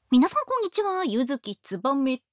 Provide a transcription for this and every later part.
皆さんこんにちは、ゆずきつばめです。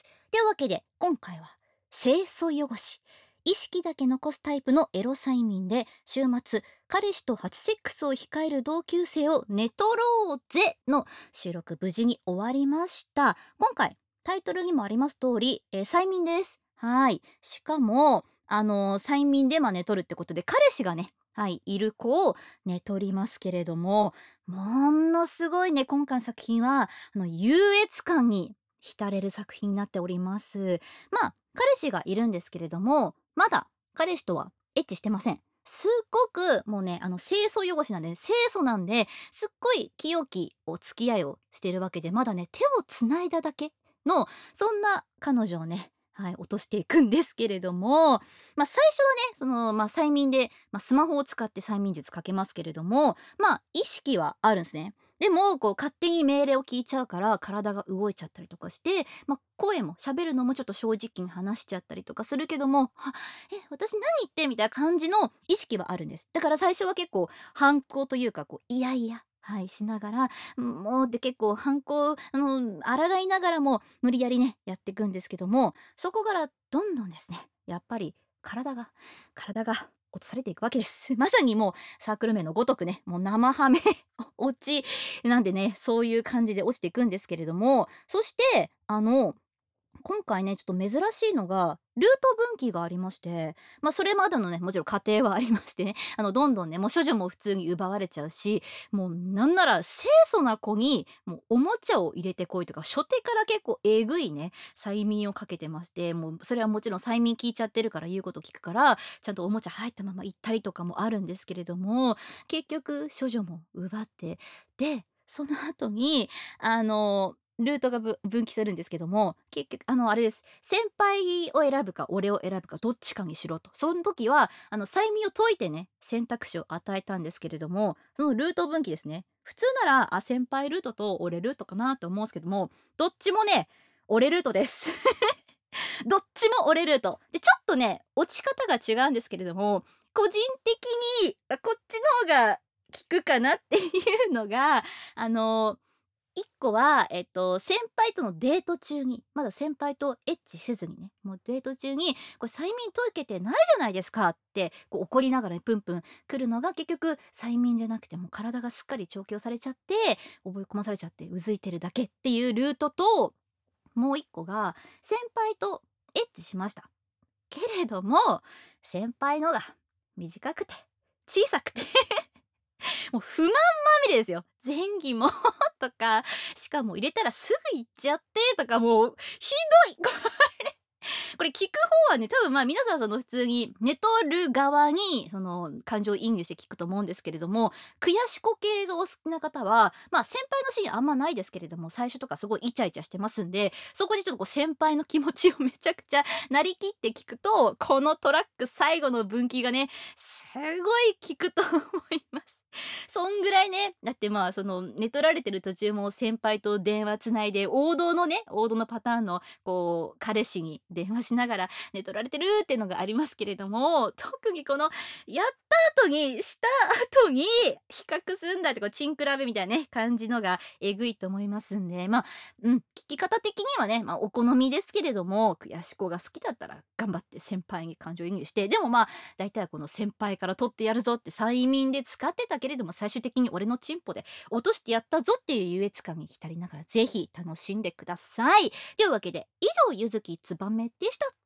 というわけで今回は清楚汚し、意識だけ残すタイプのエロ催眠で、週末彼氏と初セックスを控える同級生を寝取ろうぜの収録無事に終わりました。今回タイトルにもあります通り、催眠です。はい。しかも催眠で寝取るってことで、彼氏がね、はい、いる子を寝取りますけれども、ものすごいね、今回の作品は優越感に浸れる作品になっております。彼氏がいるんですけれども、まだ彼氏とはエッチしてません。すっごくもうね、清楚汚しなんで、清楚なんで、すっごい清きお付き合いをしているわけで、まだね、手を繋いだだけの、そんな彼女をね、はい、落としていくんですけれども、最初はね、催眠で、スマホを使って催眠術かけますけれども、意識はあるんですね。でも、こう勝手に命令を聞いちゃうから、体が動いちゃったりとかして、声も喋るのもちょっと正直に話しちゃったりとかするけども、私何言ってみたいな感じの意識はあるんです。だから最初は結構反抗というか、こう、いやいや、はい、しながら、もうで結構反抗、抗いながらも無理やりね、やっていくんですけども、そこからどんどんですね、やっぱり体が落とされていくわけです。まさにもうサークル名のごとくね、もう生ハメ落ちなんでね、そういう感じで落ちていくんですけれども、そして今回ね、ちょっと珍しいのが、ルート分岐がありまして、それまでのね、もちろん過程はありましてね、どんどんね、もう処女も普通に奪われちゃうし、もうなんなら清楚な子に、もうおもちゃを入れてこいとか、初手から結構えぐいね、催眠をかけてまして、もうそれはもちろん催眠聞いちゃってるから言うこと聞くから、ちゃんとおもちゃ入ったまま行ったりとかもあるんですけれども、結局処女も奪って、で、その後に、ルートが分岐するんですけども、結局あれです。先輩を選ぶか、俺を選ぶか、どっちかにしろと。その時は、催眠を解いてね、選択肢を与えたんですけれども、そのルート分岐ですね。普通なら、先輩ルートと俺ルートかなと思うんですけども、どっちもね、俺ルートです。どっちも俺ルート。で、ちょっとね、落ち方が違うんですけれども、個人的に、こっちの方が効くかなっていうのが、あの1個は、先輩とのデート中に、まだ先輩とエッチせずにね、もうデート中に、これ催眠解けてないじゃないですかって、こう怒りながらプンプン来るのが結局催眠じゃなくてもう体がすっかり調教されちゃって、覚え込まされちゃってうずいてるだけっていうルートと、もう1個が先輩とエッチしました。けれども、先輩のが短くて小さくてもう不満まみれですよ。前儀もとか、しかも入れたらすぐ行っちゃってとか、もうひどい。これ聞く方はね、多分皆さんその普通に寝取る側にその感情移入して聞くと思うんですけれども、悔し子系がお好きな方は、先輩のシーンあんまないですけれども、最初とかすごいイチャイチャしてますんで、そこでちょっとこう先輩の気持ちをめちゃくちゃなりきって聞くと、このトラック最後の分岐がね、すごい効くと思います。そんぐらいね、だってその寝取られてる途中も先輩と電話つないで、王道のパターンのこう彼氏に電話しながら寝取られてるっていうのがありますけれども、特にこのやった後にした後に比較すんだってこうチン比べみたいなね、感じのがえぐいと思いますんで、聞き方的にはね、お好みですけれども、悔し子が好きだったら頑張って先輩に感情移入して、でも大体はこの先輩から取ってやるぞって催眠で使ってたけれども、最終的に俺のチンポで落としてやったぞっていう優越感に浸りながら、ぜひ楽しんでください。というわけで、以上、ゆずきつばめでした。